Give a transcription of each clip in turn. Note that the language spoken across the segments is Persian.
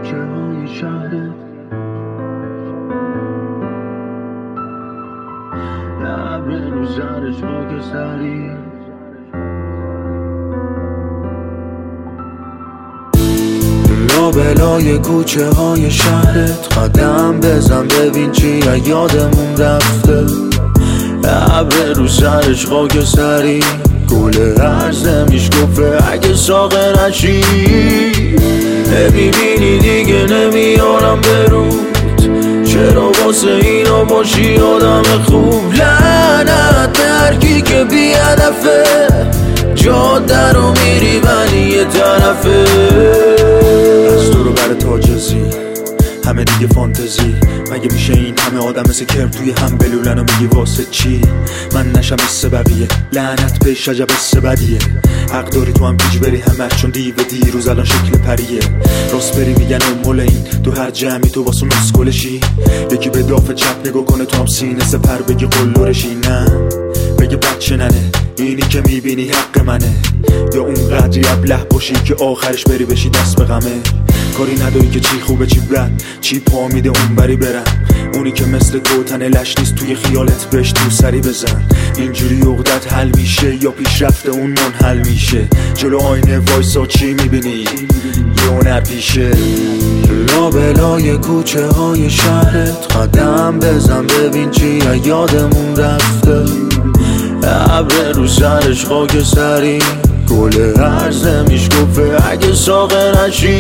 کوچه های شهرت، ابر رو سرش خاکستری. لابلای کوچه های شهرت قدم بزن ببین چی یادمون رفته، ابر رو سرش خاکستری. گل عرضه میشکفه اگه ساقه نشی، نمیبینی دیگه نمیارم برود، چرا واسه اینا باشی آدم خوب. لعنت درکی که بی هدفه، جاده رو میری ولی یه طرفه. از تو رو بر تاجزی همه دیگه فانتزی، مگه میشه این همه آدم مثل کرم توی هم بلولن و میگی واسه چی؟ من نشم مثل بقیه، لعنت به شجب مثل بدیه. حق داری تو هم پیج بری همش چون دیو دیروز الان شکل پریه. راست بری میگن مول این تو هر جمعی تو واسه مسکلشی، یکی به داف چپ نگاه کنه تو هم سینه سپر بگی قلورشی. نه بگه بچه ننه اینی که میبینی حق منه، یا اون قدری ابله باشی که آخرش بری بشی دست به غمه. کاری نداری که چی خوبه چی بد، چی پا میده اون بری برم. اونی که مثل گوتن لش نیست توی خیالت بهش تو سری بزن. اینجوری عقدت حل میشه یا پیشرفت اون منحل میشه؟ جلو آینه وایسا چی میبینی؟ یه هنر پیشه. لابلای کوچه های شهرت قدم بزن ببین چی یادمون رفته، ابر رو سرش خاکستری. گل عرضه میشکفه اگه ساقه نشی،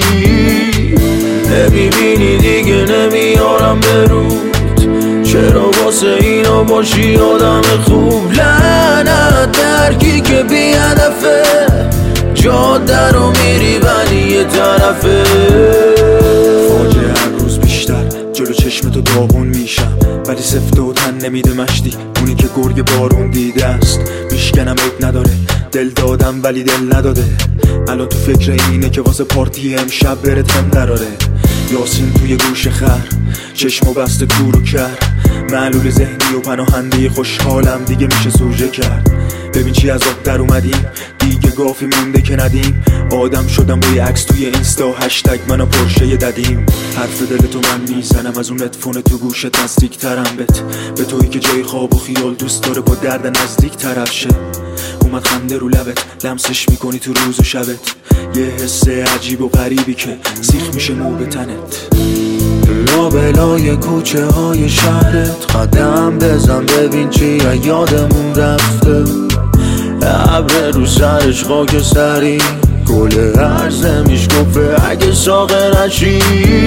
نمیبینی دیگه نمیارم برود، چرا واسه اینا باشی آدم خوب. لعنت درکی که بی هدفه، جاده رو میری ولی یه طرفه. فاجعه هر روز بیشتر جلو چشمتو داغون میشم، ولی سفته و تن نمیده مشتی. اونی که گرگ بارون دیده است میشکنم عیب نداره، دل دادم ولی دل نداده. الان تو فکر اینه که واسه پارتی امشب بره تم دراره. یاسین توی گوش خر چشمو بسته کورو کرد، معلول ذهنی و پناهنده خوشحالم دیگه میشه سوژه کرد. ببین چی از آب در اومدیم، دیگه گافی مونده که ندیم. آدم شدم با یه عکس توی اینستا هشتگ منو پرشه ددیم. حرف دلتو من میزنم از اون ادفون تو گوشت، نزدیک ترم به تویی که جای خواب و خیال دوست داره با درد نزدیک طرف شه. اومد خنده رو لبت، لمسش میکنی تو روز و شبت، یه حس عجیب و غریبی که سیخ میشه مو به تنت. لابلای کوچه های شهرت قدم بزن ببین چی یادمون رفته، ابر رو سرش خاکستری. گل عرضه میشکفه اگه ساقه نشی،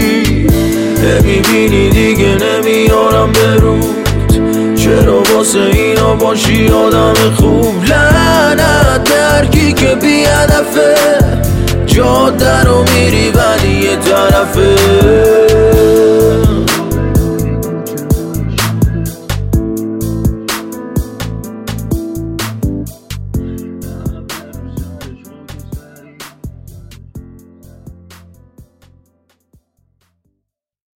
نمیبینی دیگه نمیارم برود، چرا واسه اینا باشی آدم خوب. لعنت درکی که بی هدفه، جاده رو میری ولی یه طرفه.